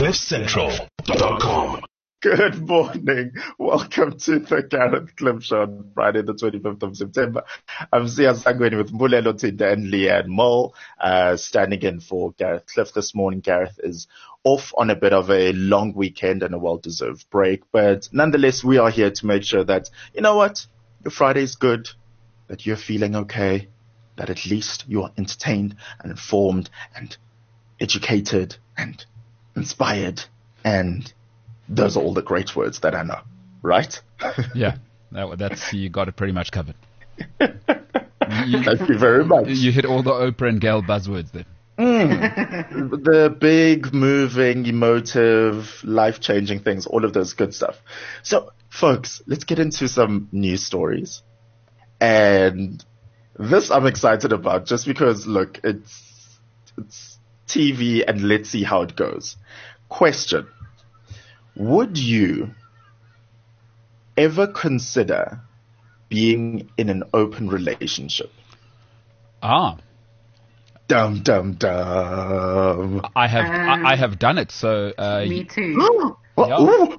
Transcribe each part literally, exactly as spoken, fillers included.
cliff central dot com. Good morning. Welcome to the Gareth Cliff Show on Friday, the twenty-fifth of September. I'm Sia Sangweni with Mbulelo Tinda and Leanne Mole, uh, standing in for Gareth Cliff this morning. Gareth is off on a bit of a long weekend and a well-deserved break, but nonetheless, we are here to make sure that, you know what, your Friday is good, that you're feeling okay, that at least you are entertained and informed and educated and inspired, and those are all the great words that I know, right? Yeah, that, that's you got it pretty much covered. You, Thank you very much. You hit all the Oprah and Gail buzzwords there. Mm, the big, moving, emotive, life-changing things, all of those good stuff. So, folks, let's get into some news stories. And this I'm excited about just because, look, it's it's T V and let's see how it goes. Question. Would you ever consider being in an open relationship? Ah. Dum, dum, dum. I have Um, I, I have done it, so... Uh, Me too. Yeah. Ooh,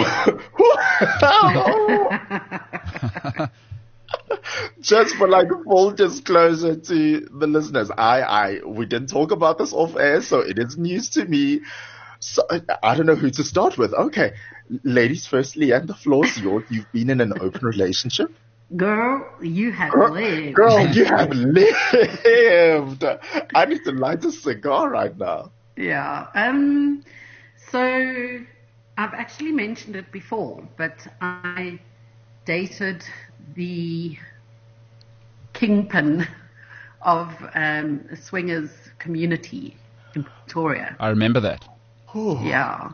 ooh. Just for like full disclosure to the listeners, I, I, we didn't talk about this off air, so it is news to me. So I don't know who to start with. Okay, ladies first, Leanne, the floor is yours. You've been in an open relationship. Girl, you have Girl, lived. girl, you have lived. I need to light a cigar right now. Yeah. Um. So I've actually mentioned it before, but I dated the kingpin of um, a swingers community in Pretoria. I remember that. Yeah.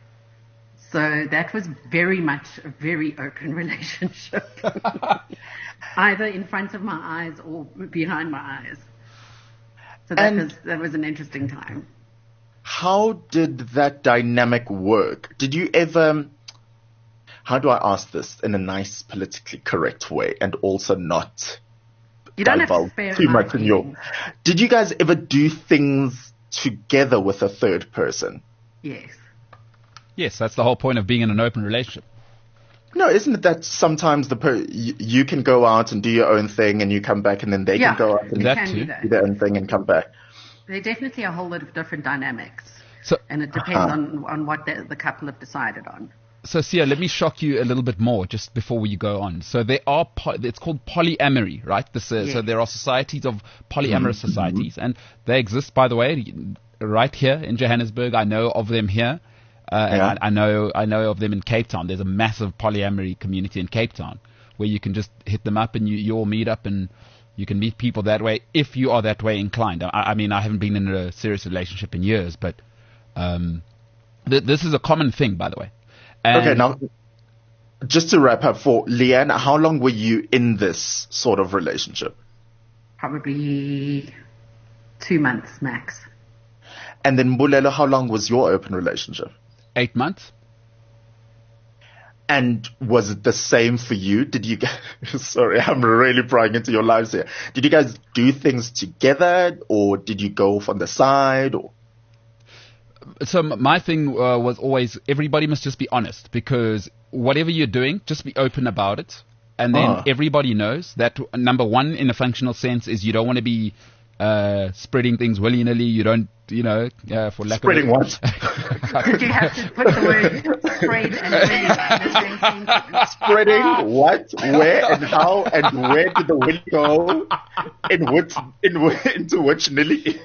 So that was very much a very open relationship. Either in front of my eyes or behind my eyes. So that And- was that was an interesting time. How did that dynamic work? Did you ever, how do I ask this in a nice politically correct way and also not You don't have to divulge spare too my much in your, feelings. did you guys ever do things together with a third person? Yes. Yes, that's the whole point of being in an open relationship. No, isn't it that sometimes the per- you, you can go out and do your own thing and you come back and then they Yeah, can go out and we That can too. do that. do their own thing and come back? There are definitely a whole lot of different dynamics. So, And it depends Uh-huh. on, on what the, the couple have decided on. so Sia, let me shock you a little bit more just before we go on. So there are, po- it's called polyamory, right? This, uh, So Yes. there are societies of polyamorous societies, and they exist, by the way, right here in Johannesburg. I know of them here. Uh, and Yeah. I, I know I know of them in Cape Town. There's a massive polyamory community in Cape Town where you can just hit them up and you, you all meet up and you can meet people that way if you are that way inclined. I, I mean, I haven't been in a serious relationship in years, but um, th- this is a common thing, by the way. And Okay, now, just to wrap up for Leanne, how long were you in this sort of relationship? Probably two months max. And then Mbulelo, how long was your open relationship? eight months. And was it the same for you? Did you guys, sorry, I'm really prying into your lives here. Did you guys do things together or did you go off on the side or? So m- my thing uh, was always everybody must just be honest, because whatever you're doing, just be open about it. And then Ah. everybody knows that, uh, number one, in a functional sense, is you don't want to be uh, spreading things willy-nilly. You don't, you know, uh, for lack Spreading of... what? Did you have to put the word spread and willy in the same sentence? Spreading what, where and how and where did the wind go? In which, in whi- into which nilly?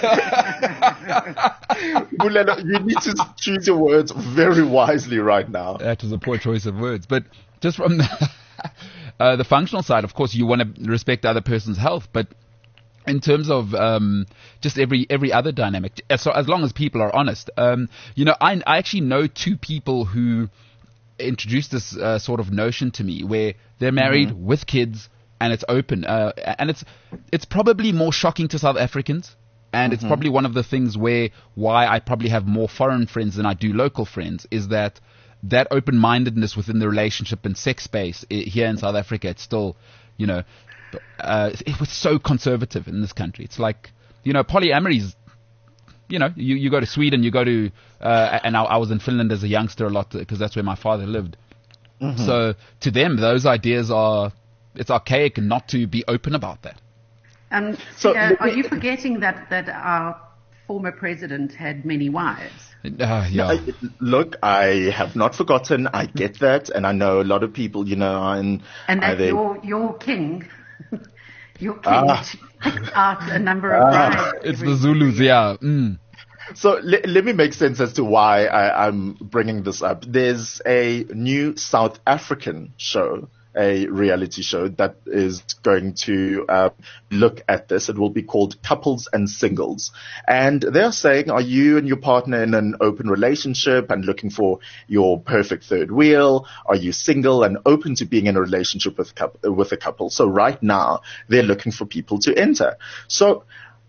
Mbulelo, you need to choose your words very wisely right now. That was a poor choice of words. But just from the, uh, the functional side, of course, you want to respect the other person's health. But in terms of um, just every every other dynamic, as, so as long as people are honest, um, you know, I, I actually know two people who introduced this uh, sort of notion to me, where they're married with kids and it's open, uh, and it's it's probably more shocking to South Africans. And it's probably one of the things where why I probably have more foreign friends than I do local friends is that that open-mindedness within the relationship and sex space i- here in South Africa, it's still, you know, uh, it was so conservative in this country. It's like, you know, polyamory is you know, you, you go to Sweden, you go to, uh, and I, I was in Finland as a youngster a lot because that's where my father lived. Mm-hmm. So to them, those ideas are, it's archaic not to be open about that. Um, So, uh, let are me- you forgetting that, that our former president had many wives? Uh, yeah. I- Look, I have not forgotten. I get that, and I know a lot of people, you know, and And that are they- your, your king, your king Ah. picked out a number of brides. It's every- the Zulus, yeah. Mm. So le- let me make sense as to why I, I'm bringing this up. There's a new South African show, a reality show that is going to uh, look at this. It will be called Couples and Singles. And they're saying, are you and your partner in an open relationship and looking for your perfect third wheel? Are you single and open to being in a relationship with, coup- with a couple? So right now, they're looking for people to enter. So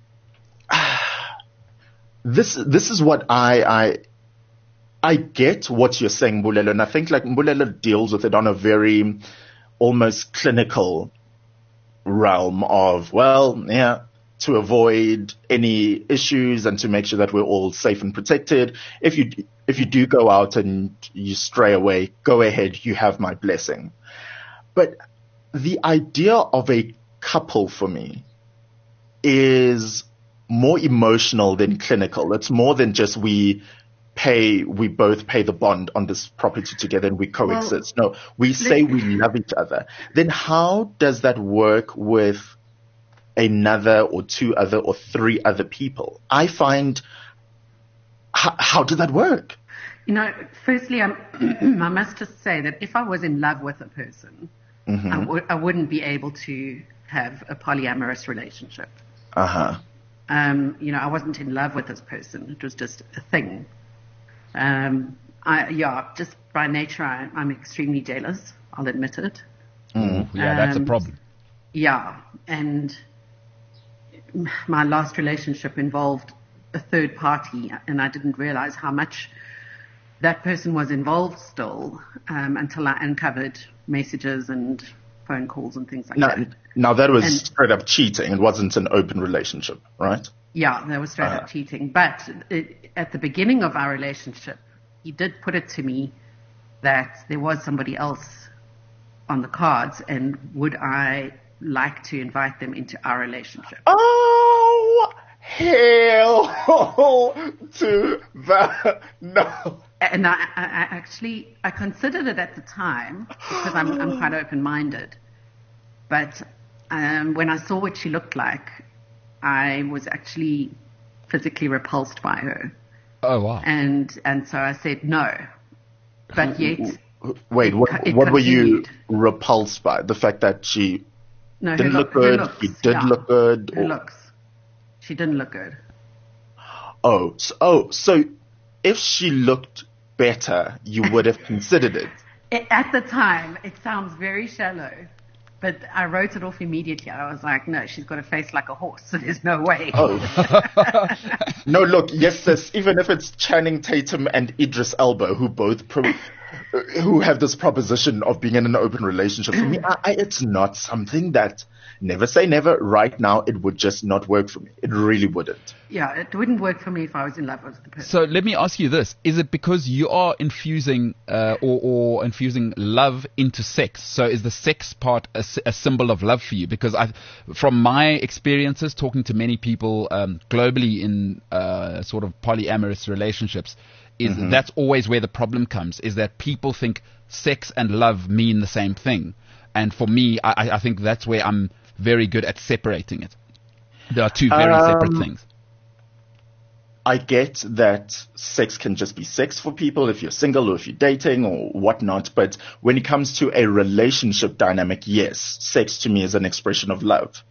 This this is what I I I get what you're saying, Mbulelo, and I think like Mbulelo deals with it on a very almost clinical realm of, well, yeah, to avoid any issues and to make sure that we're all safe and protected. If you if you do go out and you stray away, go ahead, you have my blessing. But the idea of a couple for me is more emotional than clinical. It's more than just we pay, we both pay the bond on this property together and we coexist. No, we say we love each other. Then how does that work with another or two other or three other people? I find, how, how does that work? You know, firstly, I'm, I must just say that if I was in love with a person, Mm-hmm. I, w- I wouldn't be able to have a polyamorous relationship. Uh-huh. Um, you know, I wasn't in love with this person. It was just a thing. Um, I, yeah, just by nature, I, I'm extremely jealous. I'll admit it. Yeah, that's a Um, problem. Yeah, and my last relationship involved a third party, and I didn't realize how much that person was involved still um, until I uncovered messages and phone calls and things like Now, that. now that was And- straight up cheating. It wasn't an open relationship, right? Yeah, that was straight Uh-huh. up cheating. But it, at the beginning of our relationship, he did put it to me that there was somebody else on the cards, and would I like to invite them into our relationship? Oh, hell to the no. And I, I, I actually, I considered it at the time because I'm, I'm quite open-minded. But um, when I saw what she looked like, I was actually physically repulsed by her. Oh, wow. And and so I said no. But yet, Wait, what, It what were you continued. repulsed by? The fact that she no, her, didn't look her good, looks, he did yeah, look good? Her or- looks. She didn't look good. Oh, so, oh, so if she looked better, you would have considered it. It, at the time, it sounds very shallow, but I wrote it off immediately. I was like, no, she's got a face like a horse, so there's no way. Oh. No, look, yes, sis, even if it's Channing Tatum and Idris Elba, who both pro- who have this proposition of being in an open relationship, for me, I, I, it's not something that, never say never, right now, it would just not work for me. It really wouldn't. Yeah, it wouldn't work for me if I was in love with the person. So let me ask you this. Is it because you are infusing uh, or, or infusing love into sex? So is the sex part a, s- a symbol of love for you? Because I, from my experiences talking to many people um, globally in uh, sort of polyamorous relationships, is that's always where the problem comes, is that people think sex and love mean the same thing. And for me, I, I think that's where I'm very good at separating it. There are two very separate Um, things. I get that sex can just be sex for people if you're single or if you're dating or whatnot, but when it comes to a relationship dynamic, yes, sex to me is an expression of love.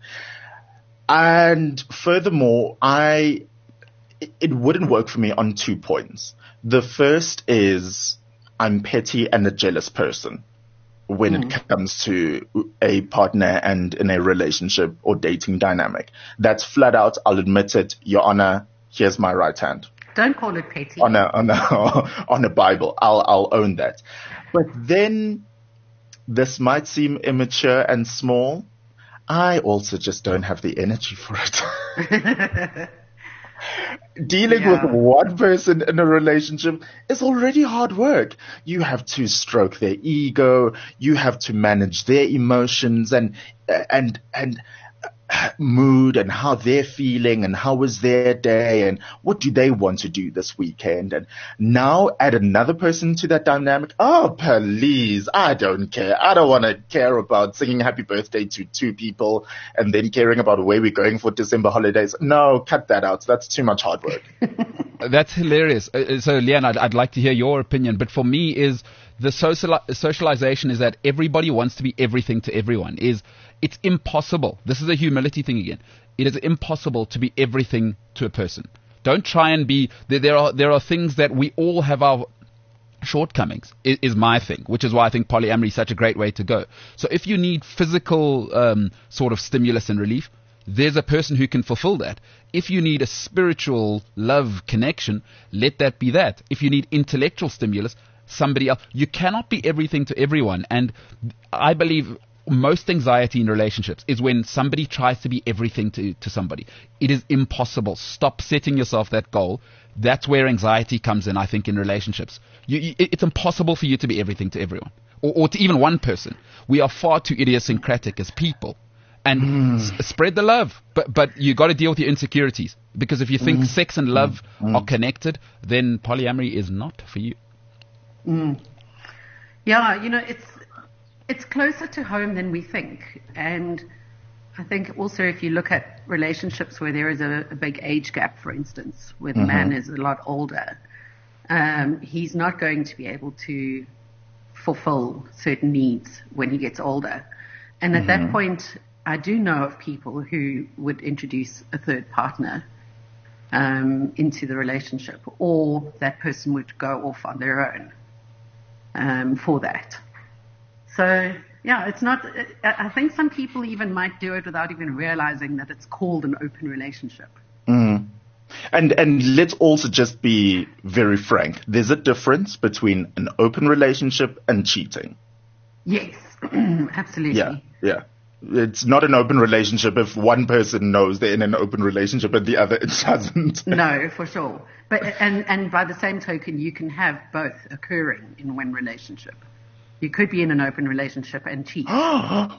And furthermore, I, it, it wouldn't work for me on two points. The first is I'm petty and a jealous person when it comes to a partner and in a relationship or dating dynamic. That's flat out. I'll admit it. Your Honor, here's my right hand Don't call it petty. on a on a on a Bible. I'll I'll own that. But then this might seem immature and small. I also just don't have the energy for it. Dealing Yeah. with one person in a relationship is already hard work. You have to stroke their ego. You have to manage their emotions and, and, and, mood and how they're feeling and how was their day and what do they want to do this weekend. And now add another person to that dynamic. Oh, please. I don't care. I don't want to care about singing happy birthday to two people and then caring about where we're going for December holidays. No, cut that out. That's too much hard work. That's hilarious. Uh, So, Leanne, I'd, I'd like to hear your opinion. But for me, is the social, socialization is that everybody wants to be everything to everyone. Is it's impossible. This is a humility thing again. It is impossible to be everything to a person. Don't try and be. There, there are there are things that we all have our shortcomings. Is, is my thing, which is why I think polyamory is such a great way to go. So if you need physical um, sort of stimulus and relief, there's a person who can fulfill that. If you need a spiritual love connection, let that be that. If you need intellectual stimulus, somebody else. You cannot be everything to everyone. And I believe most anxiety in relationships is when somebody tries to be everything to, to somebody. It is impossible. Stop setting yourself that goal. That's where anxiety comes in, I think, in relationships. You, you, it's impossible for you to be everything to everyone or, or to even one person. We are far too idiosyncratic as people. And mm. s- spread the love, but but you got to deal with your insecurities, because if you think mm. sex and love mm. are connected, then polyamory is not for you. Mm. Yeah, you know, it's it's closer to home than we think, and I think also if you look at relationships where there is a, a big age gap, for instance, where the mm-hmm. man is a lot older, um, he's not going to be able to fulfill certain needs when he gets older, and at mm-hmm. that point, I do know of people who would introduce a third partner um, into the relationship, or that person would go off on their own um, for that. So, yeah, it's not, I think some people even might do it without even realizing that it's called an open relationship. Mm. And and let's also just be very frank. There's a difference between an open relationship and cheating. Yes, absolutely. Yeah, yeah. It's not an open relationship if one person knows they're in an open relationship and the other doesn't. No, for sure. But and, and by the same token, you can have both occurring in one relationship. You could be in an open relationship and cheat. by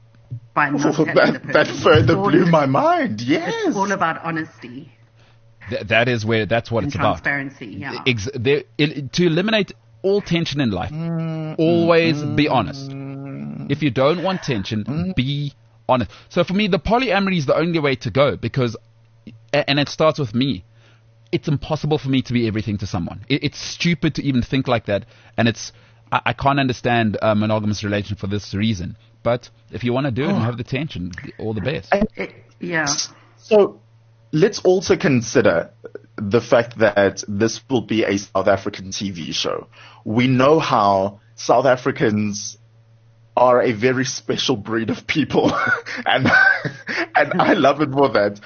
not oh, telling that, the person. that further all, blew my mind. Yes. It's all about honesty. Th- that is where, that's what and it's about. Transparency, yeah. Ex- there, it, to eliminate all tension in life, mm, always mm, be honest. If you don't want tension, mm. be honest. So for me, the polyamory is the only way to go, because, and it starts with me. It's impossible for me to be everything to someone. It, it's stupid to even think like that, and it's I, I can't understand a monogamous relationship for this reason. But if you want to do it and have the tension, all the best. It, yeah. So let's also consider the fact that this will be a South African T V show. We know how South Africans are a very special breed of people, and and I love it for that.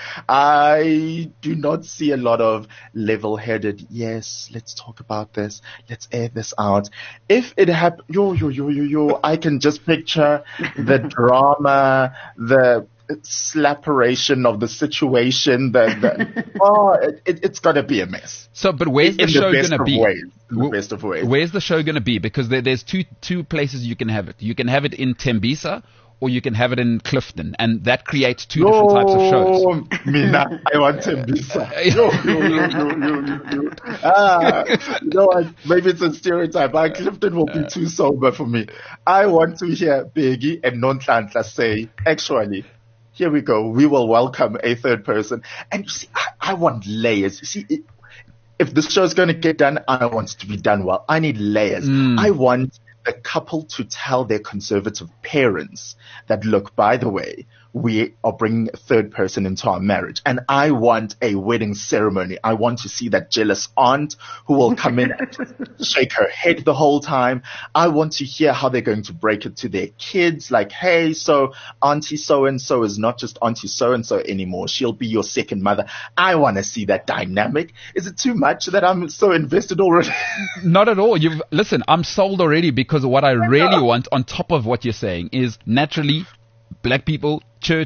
I do not see a lot of level-headed, yes, let's talk about this, let's air this out. If it happens, yo, yo, yo, yo, yo, I can just picture the drama, the slaperation of the situation, the, the oh, it, it, it's gonna be a mess. So, but where's the in show the best gonna of be? Ways, in the best of ways. Where's the show gonna be? Because there, there's two two places you can have it. You can have it in Tembisa, or you can have it in Clifton, and that creates two no, different types of shows. Mina, I want Tembisa. No, no, no, no, no, no, no. Ah, you know what? Maybe it's a stereotype, but Clifton will be too sober for me. I want to hear Biggie and Nonhlanhla say, actually, here we go. We will welcome a third person. And you see, I, I want layers. You see, it, if this show is going to get done, I want it to be done well. I need layers. Mm. I want the couple to tell their conservative parents that, look, by the way, we are bringing a third person into our marriage. And I want a wedding ceremony. I want to see that jealous aunt who will come in and shake her head the whole time. I want to hear how they're going to break it to their kids. Like, hey, so auntie so-and-so is not just auntie so-and-so anymore. She'll be your second mother. I want to see that dynamic. Is it too much that I'm so invested already? Not at all. You've listen, I'm sold already, because what I really want on top of what you're saying is naturally black people, church,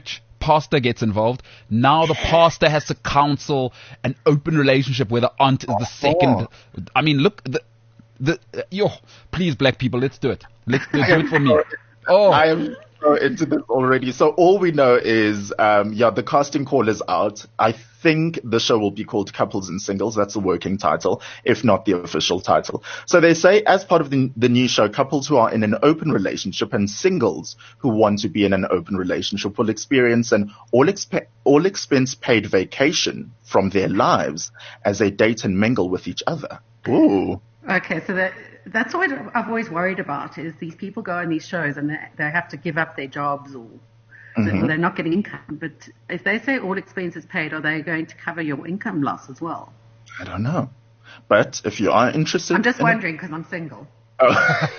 pastor gets involved. Now the pastor has to counsel an open relationship where the aunt is the second. I mean, look, the, the, uh, yo, please, black people, let's do it. Let's, let's do it for me. Oh, I am so into this already. So all we know is, um, yeah, the casting call is out. I think the show will be called Couples and Singles. That's the working title, if not the official title. So they say, as part of the, the new show, couples who are in an open relationship and singles who want to be in an open relationship will experience an all, exp- all expense paid vacation from their lives as they date and mingle with each other. Ooh. Okay, so that that's what I've always worried about is these people go on these shows and they, they have to give up their jobs or mm-hmm. they're not getting income. But if they say all expenses paid, are they going to cover your income loss as well? I don't know. But if you are interested... I'm just in wondering because I'm single. Oh.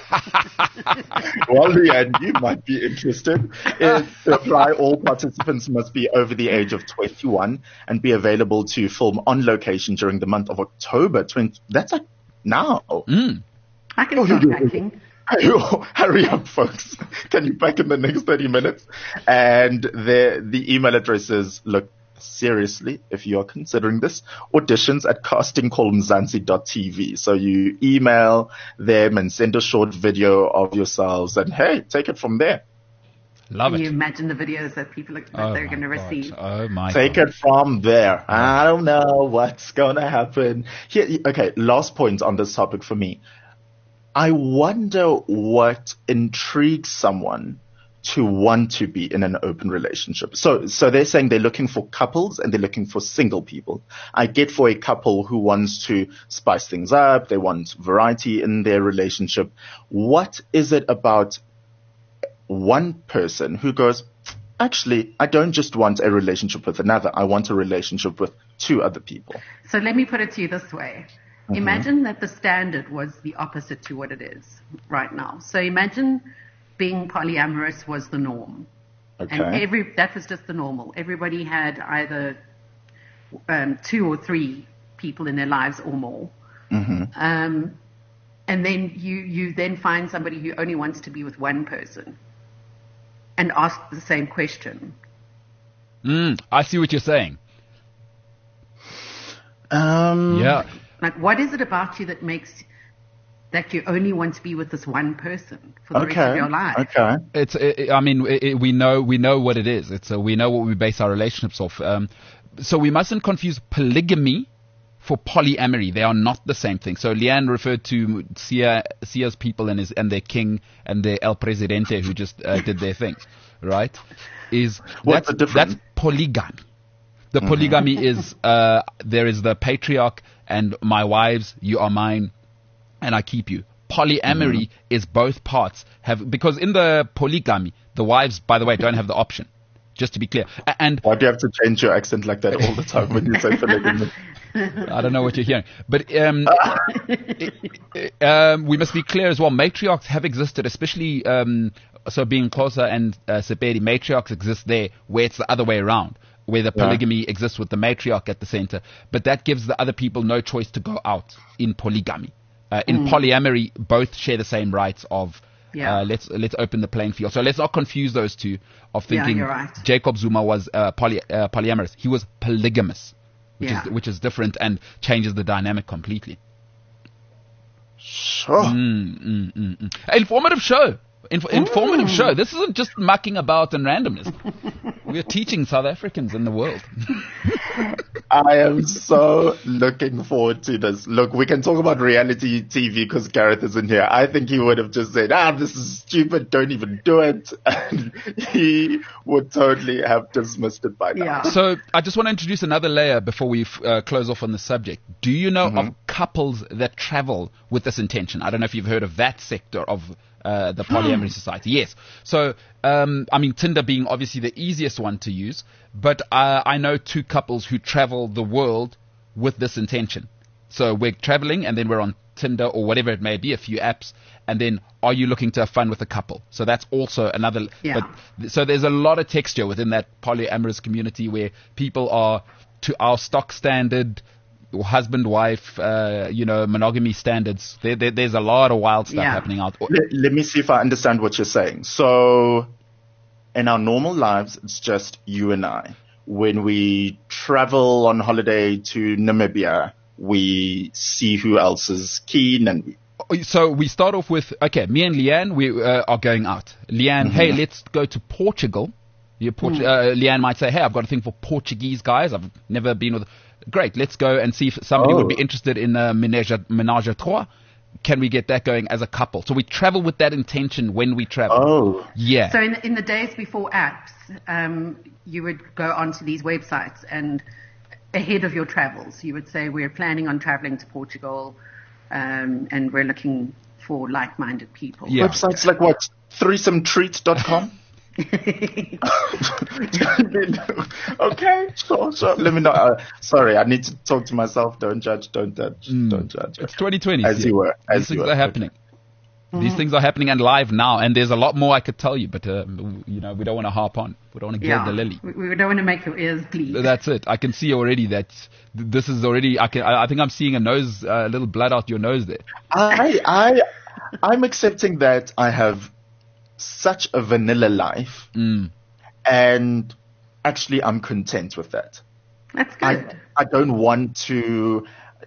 Well, Leanne, you might be interested. Is to apply, all participants must be over the age of twenty-one and be available to film on location during the month of October. twenty That's like now. Mm. I can start packing. Hurry up, folks. Can you pack in the next thirty minutes? And the the email address is, look, seriously, if you are considering this, auditions at casting call mzansi dot t v. So you email them and send a short video of yourselves and, hey, take it from there. Love Can it. you imagine the videos that people that Oh they're my going to God. receive? Oh my Take God. it from there. I don't know what's going to happen. Here, okay, last point on this topic for me. I wonder what intrigues someone to want to be in an open relationship. So, so they're saying they're looking for couples and they're looking for single people. I get for a couple who wants to spice things up. They want variety in their relationship. What is it about one person who goes, actually, I don't just want a relationship with another. I want a relationship with two other people. So let me put it to you this way. Mm-hmm. Imagine that the standard was the opposite to what it is right now. So imagine being polyamorous was the norm. Okay. And every that was just the normal. Everybody had either um, two or three people in their lives or more. Mm-hmm. Um, and then you, you then find somebody who only wants to be with one person and ask the same question. Mm, I see what you're saying. Um, Yeah. Like, what is it about you that makes that you only want to be with this one person for the okay. rest of your life? Okay. It's. It, I mean, it, it, we know we know what it is. It's. Uh, we know what we base our relationships off. Um, so we mustn't confuse polygamy for polyamory. They are not the same thing. So Leanne referred to Sia, Sia's people and his and their king and their El Presidente who just uh, did their thing, right? Is What's that's, the difference? that's polygamy. The polygamy mm-hmm. is uh, there is the patriarch and my wives, you are mine, and I keep you. Polyamory mm-hmm. is both parts have because in the polygamy, the wives, by the way, don't have the option. Just to be clear. And why do you have to change your accent like that all the time when you say polygamy? I don't know what you're hearing, but um, it, it, um, we must be clear as well. Matriarchs have existed, especially um, so being closer and uh, Sepedi, matriarchs exist there where it's the other way around, where the polygamy yeah. exists with the matriarch at the center. But that gives the other people no choice to go out in polygamy. Uh, in mm. polyamory, both share the same rights of. Yeah. Uh, let's let's open the playing field. So let's not confuse those two of thinking yeah, you're right. Jacob Zuma was uh, poly, uh, polyamorous. He was polygamous, which yeah. is which is different and changes the dynamic completely. Sure. Mm, mm, mm, mm. Informative show. Inf- informative mm. show. This isn't just mucking about and randomness. We're teaching South Africans in the world. I am so looking forward to this. Look, we can talk about reality T V because Gareth isn't here. I think he would have just said, ah, this is stupid, don't even do it. And he would totally have dismissed it by now. Yeah. So I just want to introduce another layer before we uh, close off on the subject. Do you know mm-hmm. of couples that travel with this intention? I don't know if you've heard of that sector of uh, the polyamory society. Yes. So, um, I mean, Tinder being obviously the easiest one to use, but uh, I know two couples who travel the world with this intention. So we're traveling and then we're on Tinder or whatever it may be, a few apps, and then are you looking to have fun with a couple? So that's also another. Yeah. But, so there's a lot of texture within that polyamorous community where people are to our stock standard, husband, wife, uh, you know, monogamy standards. There, there, there's a lot of wild stuff yeah. happening out. Let, let me see if I understand what you're saying. So in our normal lives, it's just you and I. When we travel on holiday to Namibia, we see who else is keen, and we So we start off with, okay, me and Leanne, we uh, are going out. Leanne, Mm-hmm. hey, let's go to Portugal. You Port- uh, Leanne might say, hey, I've got a thing for Portuguese guys. I've never been with. Great, let's go and see if somebody Oh. would be interested in uh, Ménage à- Ménage à Trois. Can we get that going as a couple? So we travel with that intention when we travel. oh, Yeah. So in the, in the days before apps, um, you would go onto these websites and ahead of your travels, you would say, we're planning on traveling to Portugal, um, and we're looking for like-minded people. Yeah. websites like what? threesome treat dot com? Okay, sure, sure. Let me know. Uh, sorry, I need to talk to myself. Don't judge, don't judge, don't judge. It's twenty twenty. As you were, as These you things were. are happening. These things are happening and live now, and there's a lot more I could tell you, but uh, you know, we don't want to harp on. We don't want to gild Yeah, the lily. we, we don't want to make your ears bleed. That's it. I can see already that th- this is already. I can. I I think I'm seeing a nose, a uh, little blood out your nose there. I, I, I'm accepting that I have such a vanilla life, Mm. and actually, I'm content with that. That's I, good. I don't want to.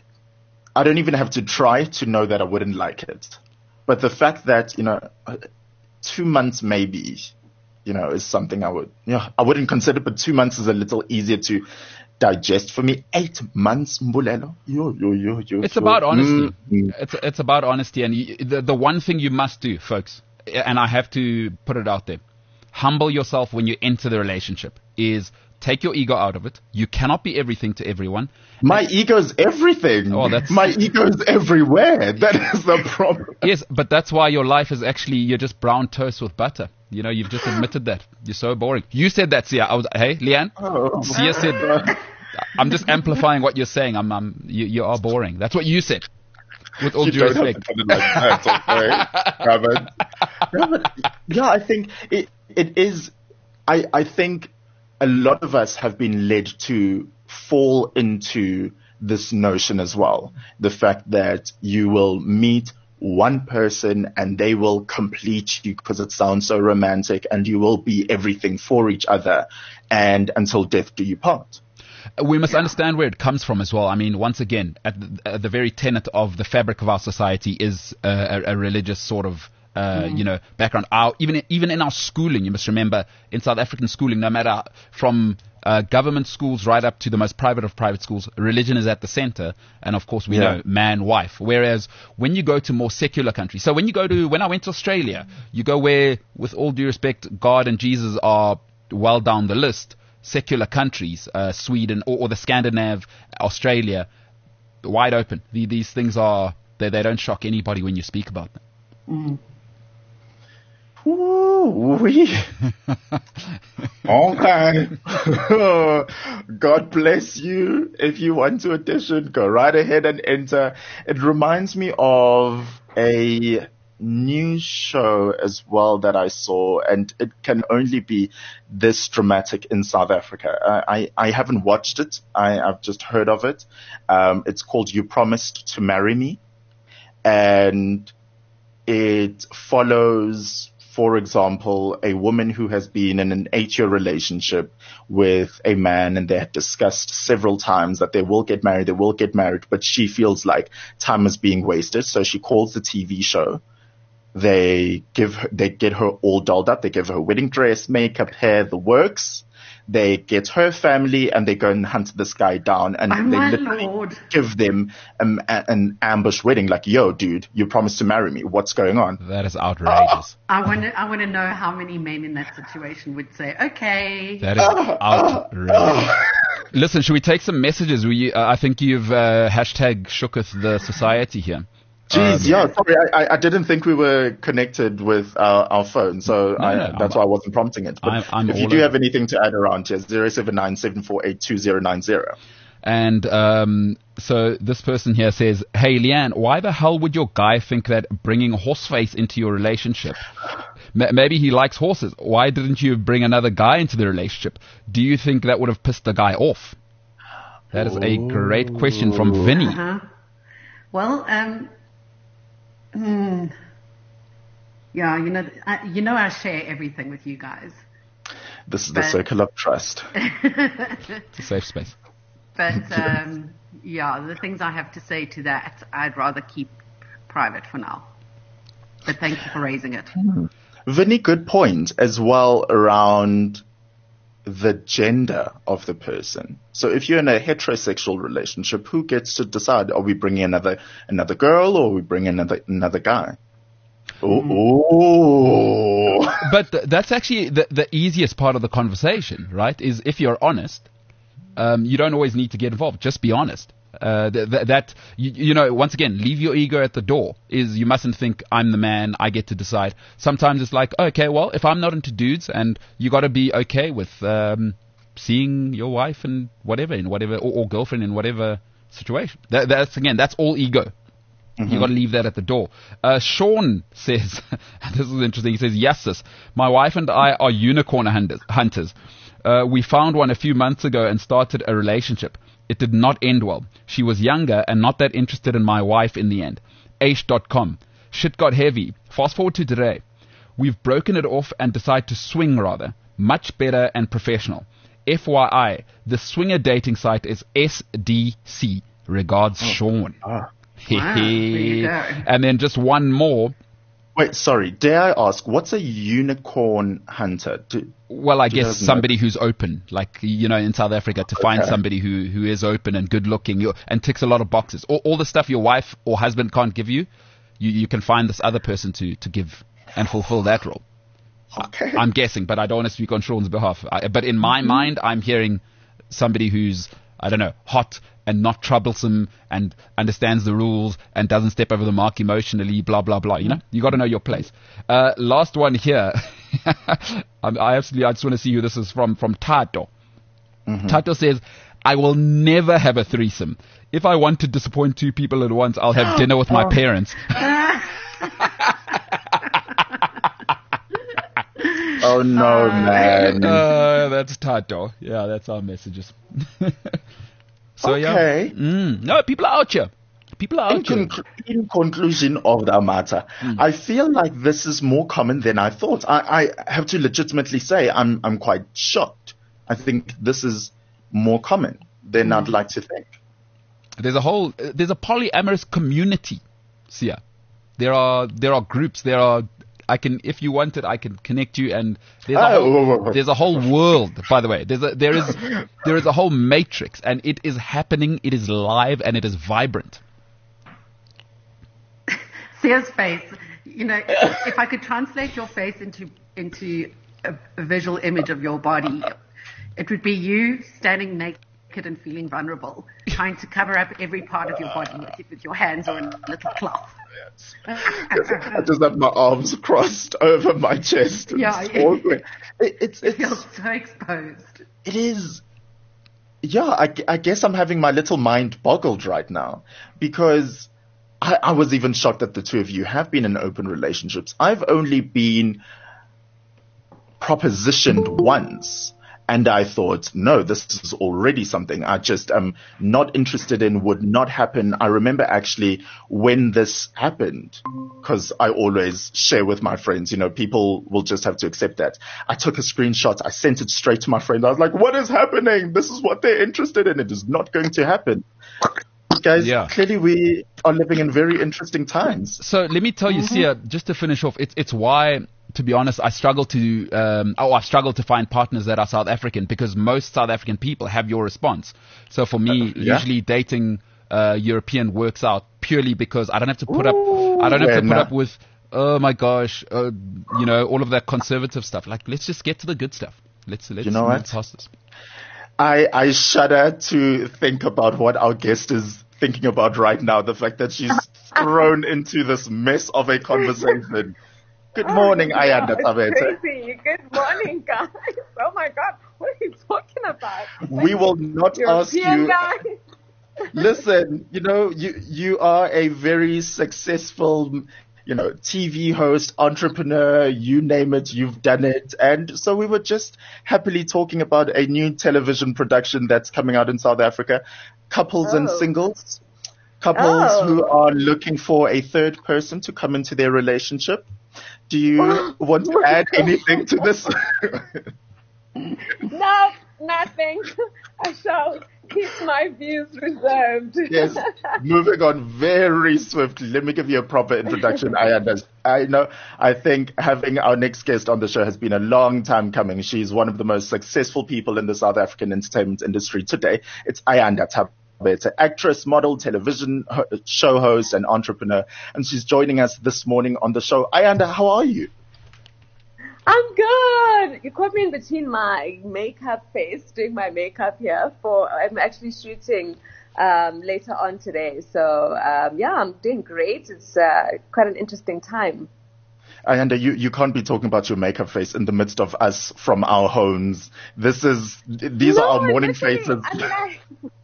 I don't even have to try to know that I wouldn't like it. But the fact that, you know, uh, two months maybe, you know, is something I would, you know, I wouldn't consider, but two months is a little easier to digest for me. Eight months, Mbulelo. Yo, yo, yo, yo. It's yo. about honesty. Mm. It's it's about honesty, and you, the the one thing you must do, folks, and I have to put it out there: humble yourself when you enter the relationship. Is take your ego out of it. You cannot be everything to everyone. My ego's everything. Oh, that's- My ego's everywhere. That is the problem. Yes, but that's why your life is actually you're just brown toast with butter. You know, you've just admitted that you're so boring. You said that, Sia. I was, hey, Leanne. Oh. Sia said. I'm just amplifying what you're saying. I'm, I'm you, you are boring. That's what you said. With all You due don't have respect. to put it like that, okay? No, but, no, but yeah, I think it it is. I I think a lot of us have been led to fall into this notion as well. The fact that you will meet one person and they will complete you because it sounds so romantic, and you will be everything for each other, and until death do you part. We must understand where it comes from as well. I mean, once again, at the, at the very tenet of the fabric of our society is uh, a, a religious sort of, uh, you know, background. Our, even even in our schooling, you must remember, in South African schooling, no matter from uh, government schools right up to the most private of private schools, religion is at the center. And of course, we Yeah. know man, wife. Whereas when you go to more secular countries, so when you go to, when I went to Australia, you go where, with all due respect, God and Jesus are well down the list. Secular countries, uh, Sweden or, or the Scandinav, Australia, wide open. The, these things are, they, they don't shock anybody when you speak about them. Ooh, wee. Okay. God bless you. If you want to audition, go right ahead and enter. It reminds me of a news show as well that I saw, and it can only be this dramatic in South Africa. I, I, I haven't watched it. I, I've just heard of it. Um, it's called You Promised to Marry Me. And it follows, for example, a woman who has been in an eight-year relationship with a man, and they had discussed several times that they will get married, they will get married, but she feels like time is being wasted. So she calls the T V show. They give her, they get her all dolled up. They give her a wedding dress, makeup, hair, the works. They get her family and they go and hunt this guy down, and Oh, they my literally Lord. give them um, a, an ambush wedding. Like, yo, dude, you promised to marry me. What's going on? That is outrageous. I want to I want to know how many men in that situation would say, okay. That is outrageous. Listen, should we take some messages? We, uh, I think you've uh, hashtag shooketh the society here. Jeez, Um, yeah, sorry, I, I- I didn't think we were connected with our, our phone, so No, I, no, that's I'm- why I wasn't prompting it. But I'm- I'm if you all do over. have anything to add around here, zero seven nine seven four eight two zero nine zero. And um, so this person here says, hey, Leanne, why the hell would your guy think that bringing Horseface into your relationship? M- maybe he likes horses. Why didn't you bring another guy into the relationship? Do you think that would have pissed the guy off? That is a great question from Vinny. Uh-huh. Well, um, hmm. Yeah, you know, I, you know, I share everything with you guys. This is the But- circle of trust. It's a safe space. But um, yeah, the things I have to say to that, I'd rather keep private for now. But thank you for raising it. Vinny, good point as well around the gender of the person. So if you're in a heterosexual relationship, who gets to decide? Are we bringing another another girl, or are we bringing another another guy? Oh, oh. But th- that's actually the, the easiest part of the conversation, right? Is if you're honest, um, you don't always need to get involved. Just be honest. Uh, th- th- that you, you know, once again, leave your ego at the door. Is you mustn't think I'm the man, I get to decide. Sometimes it's like, okay, well, if I'm not into dudes, and you got to be okay with um, seeing your wife and whatever in whatever or, or girlfriend in whatever situation. That, that's again, that's all ego. You got to leave that at the door. Uh, Sean says, this is interesting. He says, yes, sis, my wife and I are unicorn hunters. hunters. Uh, we found one a few months ago and started a relationship. It did not end well. She was younger and not that interested in my wife in the end. Aish dot com. Shit got heavy. Fast forward to today. We've broken it off and decided to swing rather. Much better and professional. F Y I, the swinger dating site is S D C. Regards, Sean. Ah. Wow, there you go. And then just one more. Wait, sorry. Dare I ask, what's a unicorn hunter? Do, Well, I do guess you know? somebody who's open, like, you know, in South Africa, to find Okay. somebody who, who is open and good looking you- and ticks a lot of boxes. All, all the stuff your wife or husband can't give you, you, you can find this other person to, to give and fulfill that role. Okay. I'm guessing, but I don't want to speak on Sean's behalf. I, but in my mind, I'm hearing somebody who's, I don't know, hot and not troublesome and understands the rules and doesn't step over the mark emotionally, blah, blah, blah. You know, you got to know your place. Uh, last one here. I, I absolutely, I just want to see who this is from, from Tato. Tato says, I will never have a threesome. If I want to disappoint two people at once, I'll have dinner with my parents. Oh no, man. Uh, that's Tato. Yeah, that's our messages. So Okay. yeah, mm, no, people are out here. People are In, out here. conclu- in conclusion of the matter, I feel like this is more common than I thought. I, I have to legitimately say I'm I'm quite shocked. I think this is more common than I'd like to think. There's a whole, there's a polyamorous community, Sia. There are there are groups. There are. I can, if you want it, I can connect you. And there's a Oh, whoa, whoa, whole, whoa. there's a whole world. By the way, there's a there is there is a whole matrix, and it is happening. It is live and it is vibrant. Sia's face. You know, if, if I could translate your face into into a, a visual image of your body, it would be you standing naked and feeling vulnerable, trying to cover up every part of your body with, with your hands or a little cloth. I just have my arms crossed over my chest. Yeah, It's yeah. awkward. It, it's It it's feels so exposed. it is. Yeah, I, gu- I guess I'm having my little mind boggled right now because I, I was even shocked that the two of you have been in open relationships. I've only been propositioned once. And I thought, no, this is already something I just am not interested in, would not happen. I remember actually when this happened, because I always share with my friends, you know, people will just have to accept that. I took a screenshot. I sent it straight to my friend. I was like, what is happening? This is what they're interested in. It is not going to happen. Guys, Yeah. clearly we are living in very interesting times. So let me tell you, Sia, just to finish off, it's it's why, to be honest, I struggle to um, oh, I struggle to find partners that are South African, because most South African people have your response. So for me, Uh, yeah. usually dating uh, European works out purely because I don't have to put up I don't have yeah, to put nah. up with, oh my gosh, uh, you know, all of that conservative stuff. Like, let's just get to the good stuff. Let's let's You know move what? past this. I, I shudder to think about what our guest is thinking about right now. The fact that she's thrown into this mess of a conversation. Good morning, Ayanda It's Tabete. crazy. Good morning, guys. Oh my God, what are you talking about? We will not ask European you. guys. Listen, you know, you you are a very successful, you know, T V host, entrepreneur, you name it, you've done it. And so we were just happily talking about a new television production that's coming out in South Africa, couples and Oh. singles, couples Oh. who are looking for a third person to come into their relationship. Do you want to add anything to this? No, nothing. I shall keep my views reserved. Yes, moving on very swiftly. Let me give you a proper introduction. I understand. I know, I think having our next guest on the show has been a long time coming. She's one of the most successful people in the South African entertainment industry today. It's Ayanda Tabete. It's an actress, model, television ho- show host, and entrepreneur. And she's joining us this morning on the show. Ayanda, how are you? I'm good. You caught me in between my makeup phase, doing my makeup here for, I'm actually shooting um, later on today. So, um, yeah, I'm doing great. It's uh, quite an interesting time. Ayanda, you, you can't be talking about your makeup face in the midst of us from our homes. This is, these no, are our morning literally, faces. I mean, I,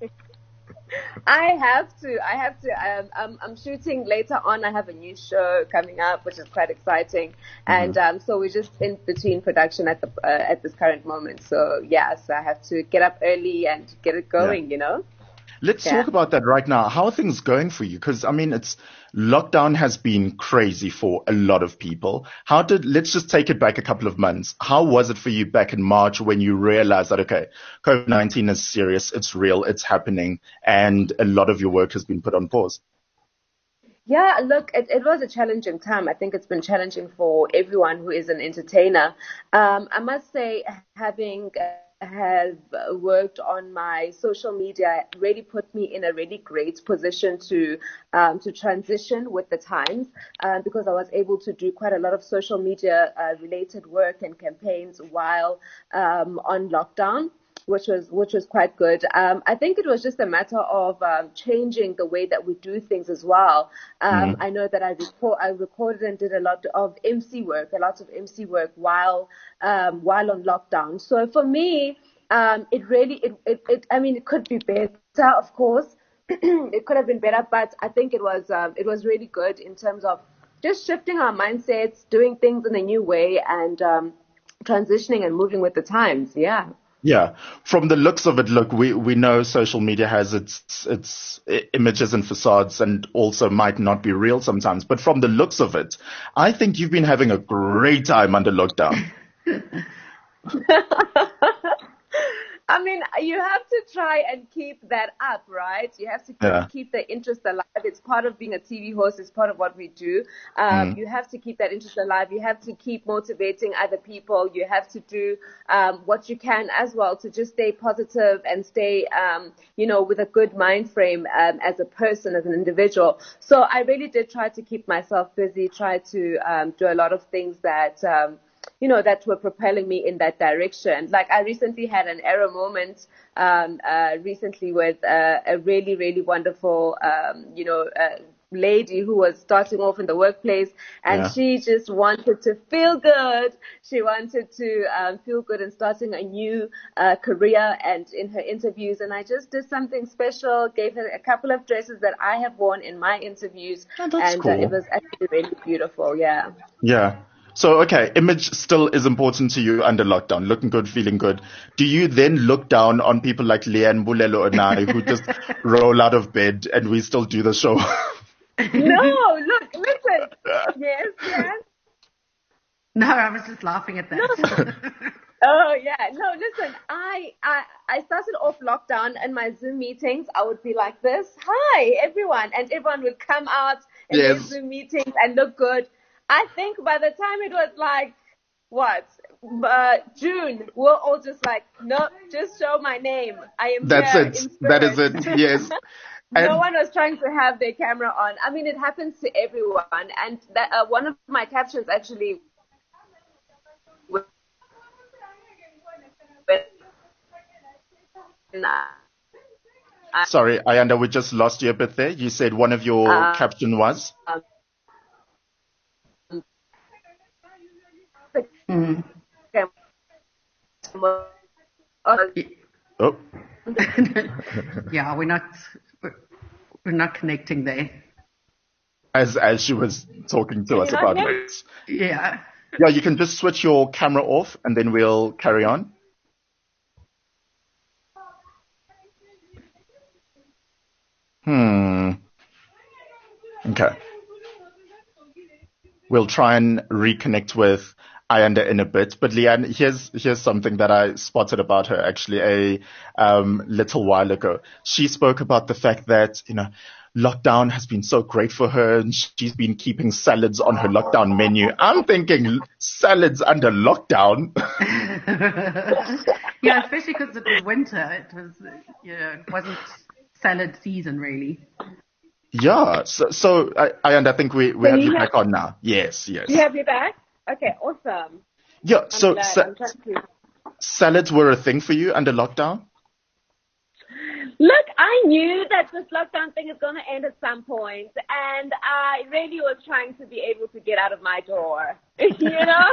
I have to. I have to. Um, I'm, I'm shooting later on. I have a new show coming up, which is quite exciting. And Mm-hmm. um, so we're just in between production at the uh, at this current moment. So yeah, so I have to get up early and get it going. Yeah. You know. Let's Yeah. talk about that right now. How are things going for you? Because I mean, it's lockdown has been crazy for a lot of people. How did, let's just take it back a couple of months. How was it for you back in March when you realized that, okay, COVID nineteen is serious, it's real, it's happening, and a lot of your work has been put on pause? Yeah, look, it, it was a challenging time. I think it's been challenging for everyone who is an entertainer. Um, I must say, having uh, have worked on my social media really put me in a really great position to um, to transition with the times uh, because I was able to do quite a lot of social media uh, related work and campaigns while um, on lockdown, which was which was quite good. Um, I think it was just a matter of um, changing the way that we do things as well. Um, Mm-hmm. I know that I record, I recorded and did a lot of M C work, a lot of M C work while um, while on lockdown. So for me, um, it really, it, it, it, I mean, it could be better, of course. It could have been better, but I think it was um, it was really good in terms of just shifting our mindsets, doing things in a new way, and um, transitioning and moving with the times. Yeah. Yeah, from the looks of it, look, we, we know social media has its its i- images and facades and also might not be real sometimes. But from the looks of it, I think you've been having a great time under lockdown. I mean, you have to try and keep that up, right? You have to keep, Yeah. keep the interest alive. It's part of being a T V host. It's part of what we do. Um, Mm. You have to keep that interest alive. You have to keep motivating other people. You have to do um, what you can as well to just stay positive and stay, um, you know, with a good mind frame um, as a person, as an individual. So I really did try to keep myself busy, try to um, do a lot of things that um, you know, that were propelling me in that direction. Like I recently had an error moment, um, uh, recently with uh, a really, really wonderful, um, you know, uh, lady who was starting off in the workplace, and Yeah. she just wanted to feel good. She wanted to um, feel good and starting a new uh, career and in her interviews. And I just did something special, gave her a couple of dresses that I have worn in my interviews. Oh, that's and uh, it cool. was actually really beautiful. Yeah. Yeah. So, okay, image still is important to you under lockdown, looking good, feeling good. Do you then look down on people like Leanne Bulelo and I who just roll out of bed and we still do the show? No, look, listen. Yes, yes. No, I was just laughing at that. Oh yeah, no, listen, I, I I started off lockdown and my Zoom meetings, I would be like this, hi everyone, and everyone would come out in their Yes. Zoom meetings and look good. I think by the time it was like, what, uh, June, we're all just like, no, just show my name. I am That's here it. in That is spirit. it. Yes. No And one was trying to have their camera on. I mean, it happens to everyone. And that, uh, one of my captions actually when uh, sorry, Ayanda, we just lost you a bit there. You said one of your uh, caption was? um, Mm. Oh, Yeah, we're not we're not connecting there. as as she was talking to Can us you not about hear? it. Yeah. Yeah, you can just switch your camera off and then we'll carry on. Hmm. Okay. We'll try and reconnect with Ayanda in a bit. But Leanne, here's here's something that I spotted about her actually a um, little while ago. She spoke about the fact that, you know, lockdown has been so great for her and she's been keeping salads on her lockdown menu. I'm thinking salads under lockdown. Yeah, especially because it was winter. It was, you know, it wasn't salad season really. Yeah. So, so I, I, and I think we, we So have you you have- back on now. Yes, yes. Do you have me back? Okay, awesome. Yeah. I'm So glad. sa- I'm trying to... salads were a thing for you under lockdown? Look, I knew that this lockdown thing is going to end at some point, and I really was trying to be able to get out of my door, you know?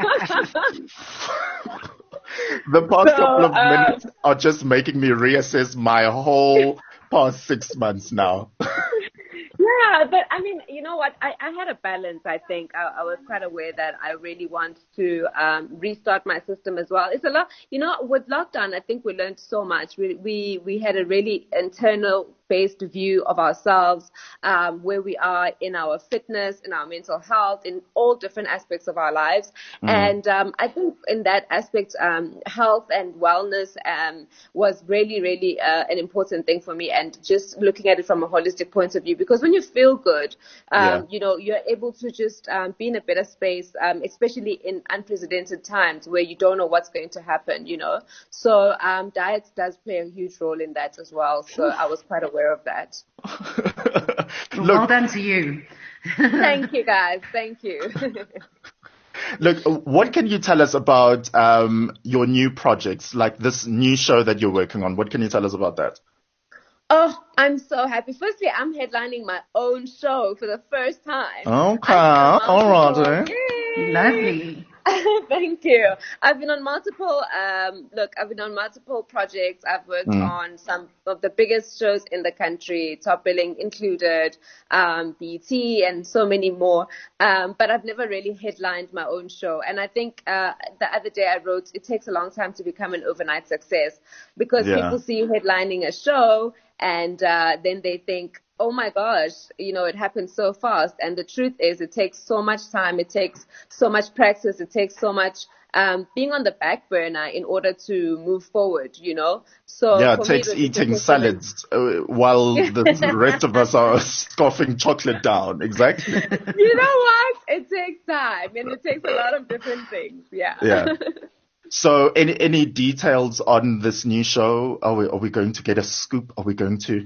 The past So, couple of um, minutes are just making me reassess my whole past six months now. Yeah, but I mean, you know what? I, I had a balance, I think. I, I was quite aware that I really want to um, restart my system as well. It's a lot, you know, with lockdown, I think we learned so much. We we, we had a really internal based view of ourselves, um, where we are in our fitness, in our mental health, in all different aspects of our lives. Mm. And um, I think in that aspect, um, health and wellness um, was really, really uh, an important thing for me. And just looking at it from a holistic point of view, because when you feel good, um, yeah. you know, you're able to just um, be in a better space, um, especially in unprecedented times where you don't know what's going to happen, you know. So um, diet does play a huge role in that as well. So I was quite aware of that. Look, well done to you. Thank you, guys. Thank you. Look, what can you tell us about um, your new projects, like this new show that you're working on? What can you tell us about that? Oh, I'm so happy. Firstly, I'm headlining my own show for the first time. Okay, all right. Lovely. Thank you. I've been on multiple, um, look, I've been on multiple projects. I've worked mm. on some of the biggest shows in the country, Top Billing included, um, B E T and so many more. Um, but I've never really headlined my own show. And I think, uh, the other day I wrote, it takes a long time to become an overnight success because yeah. people see you headlining a show and, uh, then they think, oh my gosh, you know, it happens so fast. And the truth is it takes so much time. It takes so much practice. It takes so much um, being on the back burner in order to move forward, you know. So yeah, it takes me, eating salads uh, while the rest of us are scoffing chocolate down. Exactly. You know what? It takes time and it takes a lot of different things. Yeah. Yeah. So any, any details on this new show? Are we, are we going to get a scoop? Are we going to...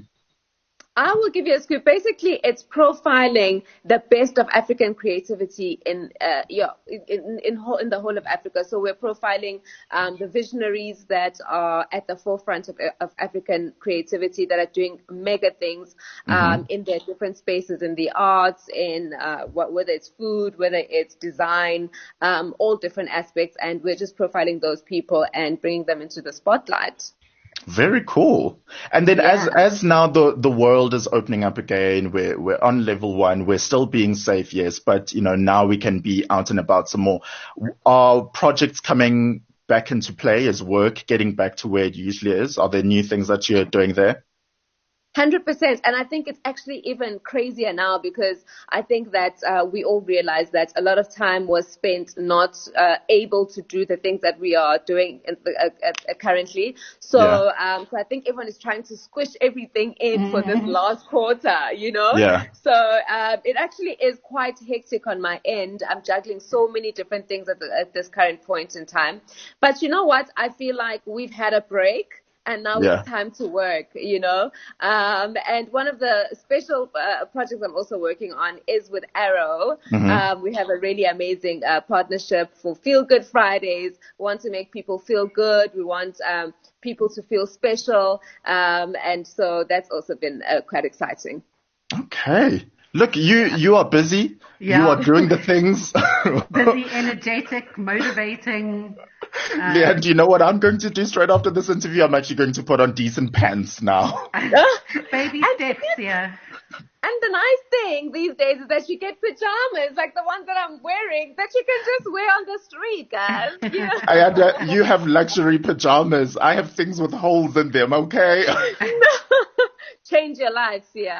I will give you a scoop. Basically, it's profiling the best of African creativity in, uh, yeah, in, in, in, whole, in the whole of Africa. So we're profiling, um, the visionaries that are at the forefront of, of African creativity that are doing mega things, um, mm-hmm. in their different spaces, in the arts, in, uh, what, whether it's food, whether it's design, um, all different aspects. And we're just profiling those people and bringing them into the spotlight. Very cool. And then yeah. as, as now the, the world is opening up again, we're, we're on level one, we're still being safe, yes, but you know, now we can be out and about some more. Are projects coming back into play? Is work getting back to where it usually is? Are there new things that you're doing there? one hundred percent. And I think it's actually even crazier now because I think that uh, we all realize that a lot of time was spent not uh, able to do the things that we are doing in the, uh, uh, currently. So, yeah. um, so I think everyone is trying to squish everything in mm-hmm. for this last quarter, you know? Yeah. So um, it actually is quite hectic on my end. I'm juggling so many different things at, the, at this current point in time. But you know what? I feel like we've had a break. And now yeah. it's time to work, you know. Um, and one of the special uh, projects I'm also working on is with Arrow. Mm-hmm. Um, we have a really amazing uh, partnership for Feel Good Fridays. We want to make people feel good. We want um, people to feel special. Um, and so that's also been uh, quite exciting. Okay. Look, you, you are busy. Yeah. You are doing the things. Busy, energetic, motivating. Uh, Leanne, do you know what I'm going to do straight after this interview? I'm actually going to put on decent pants now. Baby steps, yeah. And the nice thing these days is that you get pajamas, like the ones that I'm wearing, that you can just wear on the street, guys. You know? I had, uh, you have luxury pajamas. I have things with holes in them, okay? Change your lives, yeah.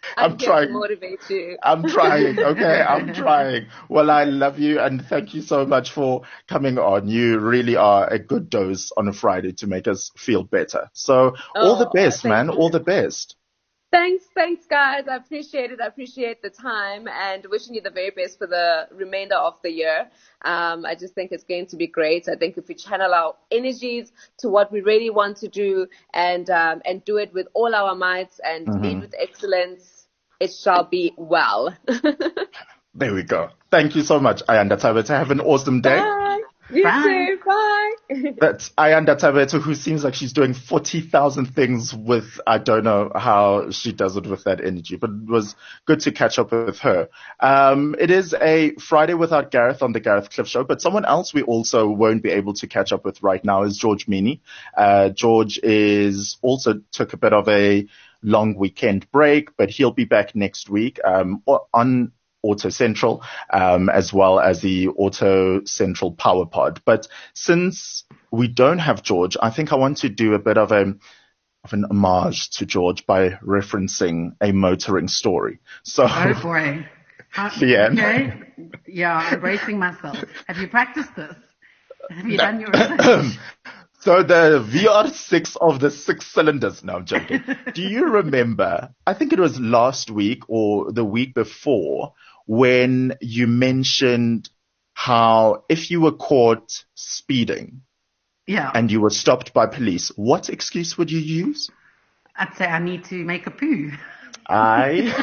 I'm, I'm here trying. to motivate you. I'm trying, okay? I'm trying. Well, I love you and thank you so much for coming on. You really are a good dose on a Friday to make us feel better. So all the Oh, best, thank man. you. All the best. Thanks, thanks, guys. I appreciate it. I appreciate the time and wishing you the very best for the remainder of the year. Um, I just think it's going to be great. I think if we channel our energies to what we really want to do and um, and do it with all our mights and Mm-hmm. lead with excellence, it shall be well. There we go. Thank you so much, Ayanda Tabete. Have an awesome day. Bye. You Bye. too. Bye. That's Ayanda Tabete, who seems like she's doing forty thousand things with, I don't know how she does it with that energy, but it was good to catch up with her. Um, it is a Friday without Gareth on the Gareth Cliff Show, but someone else we also won't be able to catch up with right now is George Meany. Uh, George is also took a bit of a long weekend break, but he'll be back next week, um, on Auto Central, um, as well as the Auto Central Power Pod. But since we don't have George, I think I want to do a bit of a of an homage to George by referencing a motoring story. So, Oh boy. How, Leanne. okay. Yeah, I'm bracing myself. Have you practiced this? Have you done your research? So the V R six of the six cylinders, no, I'm joking. Do you remember, I think it was last week or the week before, when you mentioned how if you were caught speeding Yeah. and you were stopped by police, what excuse would you use? I'd say I need to make a poo. I,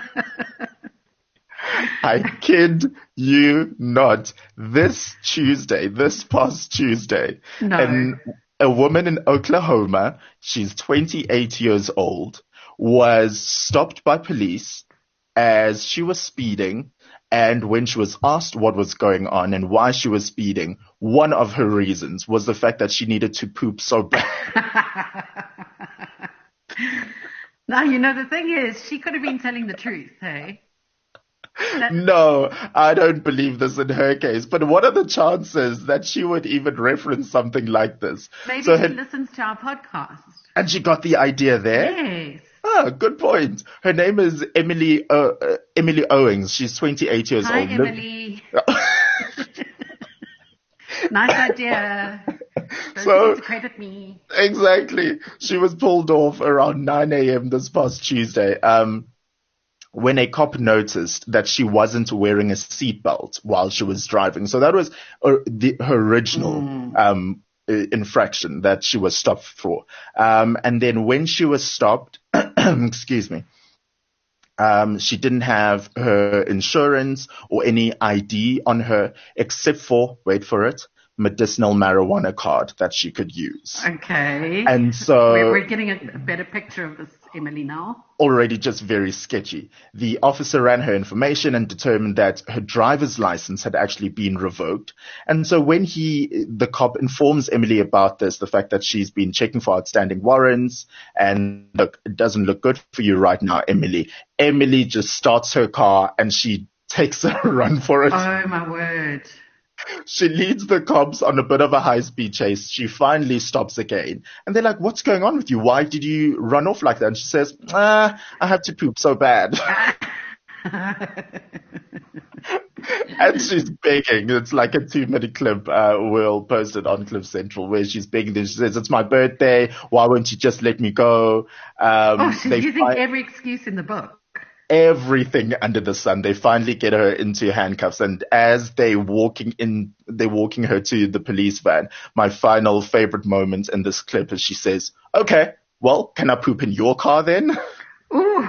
I kid you not. This Tuesday, this past Tuesday, No. and a woman in Oklahoma, she's twenty-eight years old, was stopped by police as she was speeding. And when she was asked what was going on and why she was speeding, one of her reasons was the fact that she needed to poop so bad. Now, you know, the thing is, she could have been telling the truth, hey? That, No, I don't believe this in her case. But what are the chances that she would even reference something like this? maybe So she her- listens to our podcast. and she got the idea there? Yes. Ah, good point. Her name is Emily uh, uh, Emily Owings. She's twenty-eight years Hi, old. Liv- Emily. Nice idea. Don't So- forget to credit me. Exactly. She was pulled off around nine a.m. this past Tuesday. Um, when a cop noticed that she wasn't wearing a seatbelt while she was driving. So that was uh, the, her original Mm. um, uh, infraction that she was stopped for. Um, and then when she was stopped, excuse me, um, she didn't have her insurance or any I D on her except for, wait for it, medicinal marijuana card that she could use. Okay. And so we're, we're getting a, a better picture of this, Emily, now. already just very sketchy. The officer ran her information and determined that her driver's license had actually been revoked. And so when he, the cop informs Emily about this, the fact that she's been checking for outstanding warrants and look, it doesn't look good for you right now, Emily. Emily just starts her car and she takes a run for it. Oh, my word. She leads the cops on a bit of a high-speed chase. She finally stops again. And they're like, what's going on with you? Why did you run off like that? And she says, ah, I had to poop so bad. And she's begging. It's like a two-minute clip. Uh, we'll post it on Cliff Central where she's begging. She says, it's my birthday. Why won't you just let me go? Um, Oh, she's they using fi- every excuse in the book. everything under the sun. They finally get her into handcuffs, and as they walking in, they're walking her to the police van. My final favorite moment in this clip is she says, "Okay, well, can I poop in your car then?" Ooh.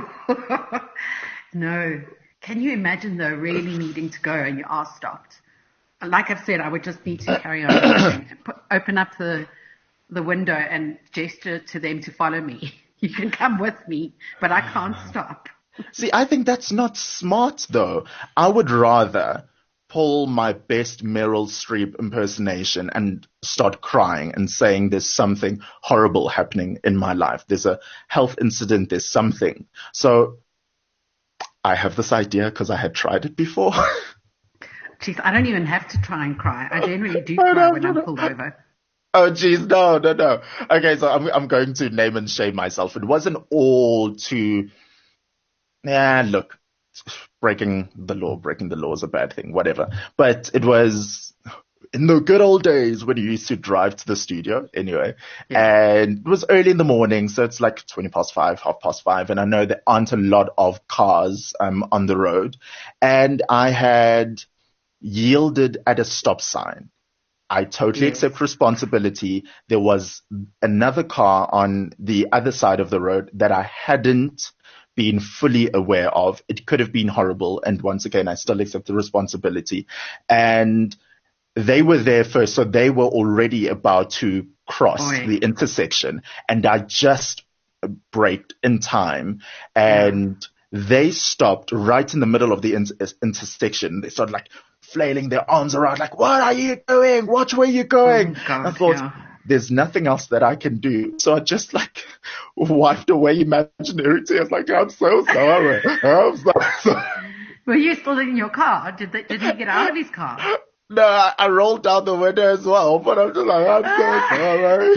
No. Can you imagine, though, really needing to go and you are stopped? Like I've said, I would just need to carry on walking, put, open up the the window and gesture to them to follow me. You can come with me, but I can't stop. See, I think that's not smart, though. I would rather pull my best Meryl Streep impersonation and start crying and saying there's something horrible happening in my life. There's a health incident. There's something. So I have this idea because I had tried it before. Jeez, I don't even have to try and cry. I generally do I cry know, when I I'm know. pulled over. Oh, geez, no, no, no. Okay, so I'm I'm going to name and shame myself. It wasn't all to yeah, look, breaking the law, breaking the law is a bad thing, whatever. But it was in the good old days when you used to drive to the studio anyway. Yeah. And it was early in the morning. So it's like twenty past five, half past five. And I know there aren't a lot of cars, um, on the road. And I had yielded at a stop sign. I totally Yes. accept responsibility. There was another car on the other side of the road that I hadn't been fully aware of. It could have been horrible. And once again, I still accept the responsibility. And they were there first. So they were already about to cross Boy. the intersection. And I just braked in time. And they stopped right in the middle of the inter- intersection. They started like flailing their arms around like, what are you doing? Watch where you're going. Oh, God, I thought, yeah. there's nothing else that I can do. So I just like wiped away imaginary tears. Like, I'm so sorry. I'm so sorry. Were you still in your car? Did they, did he get out of his car? No, I, I rolled down the window as well, but I'm just like, I'm so sorry.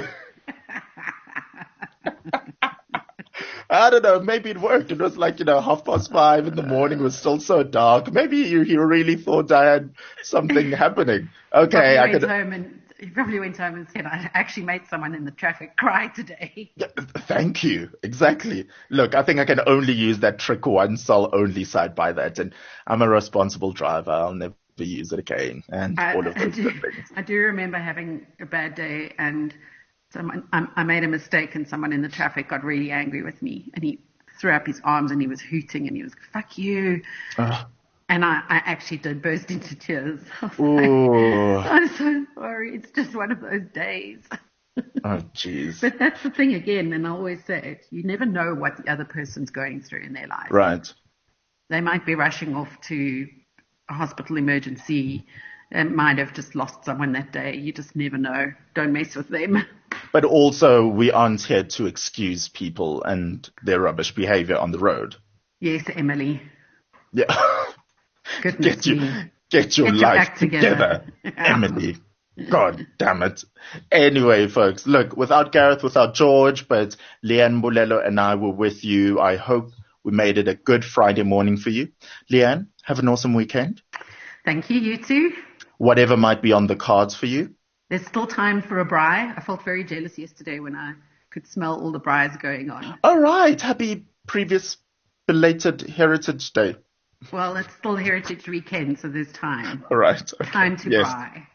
I don't know. Maybe it worked. It was like, you know, half past five in the morning. It was still so dark. Maybe you, he really thought I had something happening. Okay, Probably I went could. home and he probably went home and said, I actually made someone in the traffic cry today. Yeah, thank you. Exactly. Look, I think I can only use that trick once. I'll only side by that. And I'm a responsible driver. I'll never use it again. And I, all of I those do, good things. I do remember having a bad day and someone, I, I made a mistake and someone in the traffic got really angry with me and he threw up his arms and he was hooting and he was, fuck you. Uh, And I, I actually did burst into tears. I was ooh. like, I'm so sorry. It's just one of those days. Oh, jeez. But that's the thing again, and I always say it, you never know what the other person's going through in their life. Right. They might be rushing off to a hospital emergency. They might have just lost someone that day. You just never know. Don't mess with them. But also, we aren't here to excuse people and their rubbish behavior on the road. Yes, Emily. Yeah. Goodness Get, you, me. get your Get your life act together. together, Emily. God damn it. Anyway, folks, look, without Gareth, without George, but Leanne Mbulelo and I were with you. I hope we made it a good Friday morning for you. Leanne, have an awesome weekend. Thank you, you too. Whatever might be on the cards for you. There's still time for a braai. I felt very jealous yesterday when I could smell all the braais going on. All right. Happy previous belated Heritage Day. Well, it's still Heritage Weekend, so there's time. All right. Okay. Time to Yes. braai.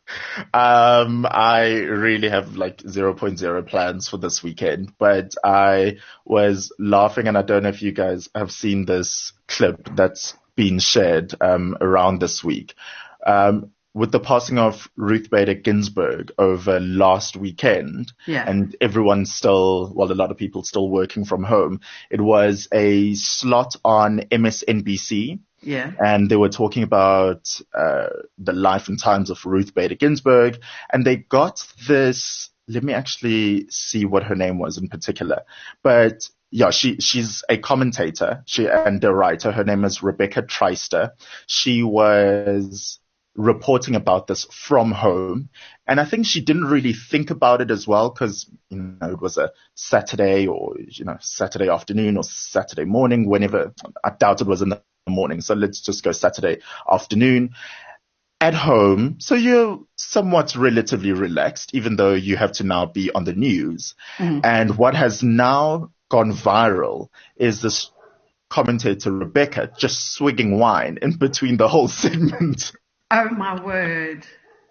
Um, I really have like zero point zero plans for this weekend, but I was laughing, and I don't know if you guys have seen this clip that's been shared um, around this week. Um, with the passing of Ruth Bader Ginsburg over last weekend, Yeah. and everyone's still, well, a lot of people still working from home, it was a slot on M S N B C. Yeah. And they were talking about uh, the life and times of Ruth Bader Ginsburg. And they got this, let me actually see what her name was in particular. But yeah, she, she's a commentator she, and a writer. Her name is Rebecca Treister. She was reporting about this from home. And I think she didn't really think about it as well because, you know, it was a Saturday or, you know, Saturday afternoon or Saturday morning, whenever. I doubt it was in the morning. So let's just go Saturday afternoon at home. So you're somewhat relatively relaxed, even though you have to now be on the news. Mm-hmm. And what has now gone viral is this commentator, Rebecca, just swigging wine in between the whole segment. Oh, my word.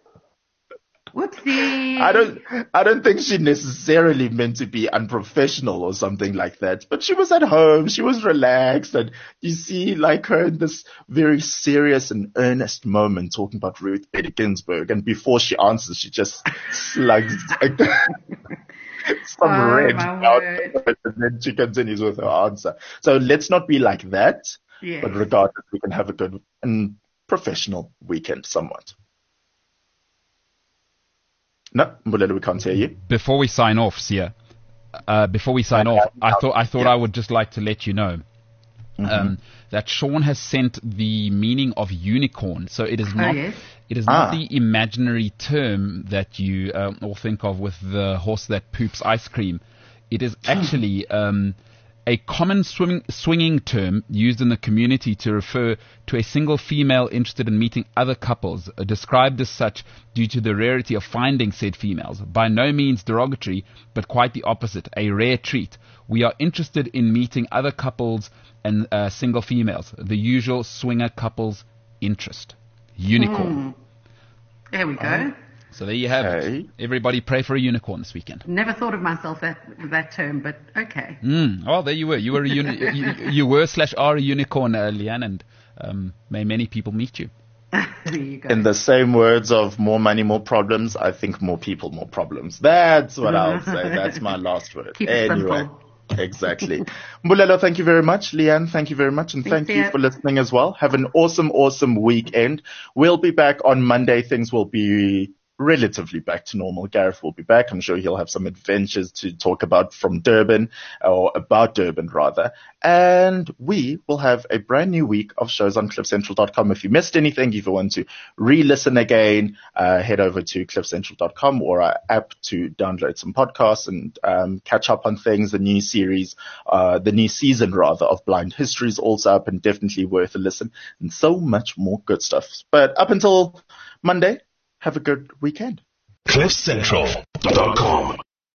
Whoopsie. I don't, I don't think she necessarily meant to be unprofessional or something like that, but she was at home, she was relaxed, and you see like her in this very serious and earnest moment talking about Ruth Bader Ginsburg, and before she answers, she just slugs like, some Oh, red my out, word. and then she continues with her answer. So let's not be like that, Yes. but regardless, we can have a good and professional weekend somewhat. No, Mbulelo, we can't hear you. Before we sign off, Sia, uh, before we sign off, I thought I thought Yeah. I would just like to let you know um, that Sean has sent the meaning of unicorn. So it is Oh, not yes. it is Ah. not the imaginary term that you um, all think of with the horse that poops ice cream. It is actually um, A common swimming, swinging term used in the community to refer to a single female interested in meeting other couples, uh, described as such due to the rarity of finding said females. By no means derogatory, but quite the opposite, a rare treat. We are interested in meeting other couples and uh, single females, the usual swinger couples interest. Unicorn. Mm. There we go. Oh. So there you have Okay. it. Everybody pray for a unicorn this weekend. Never thought of myself that that term, but okay. Mm. Oh, there you were. You were a uni- you, you were slash are a unicorn, uh, Leanne, and um, may many people meet you. There you go. In the same words of more money, more problems, I think more people, more problems. That's what I'll say. That's my last word. Keep it Anyway. simple. Exactly. Mbulelo, thank you very much. Leanne, thank you very much. And Thanks, thank you dear. for listening as well. Have an awesome, awesome weekend. We'll be back on Monday. Things will be relatively back to normal. Gareth will be back. I'm sure he'll have some adventures to talk about from Durban, or about Durban rather. And we will have a brand new week of shows on cliff central dot com. If you missed anything, if you want to re-listen again, uh, head over to cliff central dot com or our app to download some podcasts and um, catch up on things. The new series, uh, the new season rather of Blind History is also up and definitely worth a listen, and so much more good stuff. But up until Monday, have a good weekend. cliff central dot com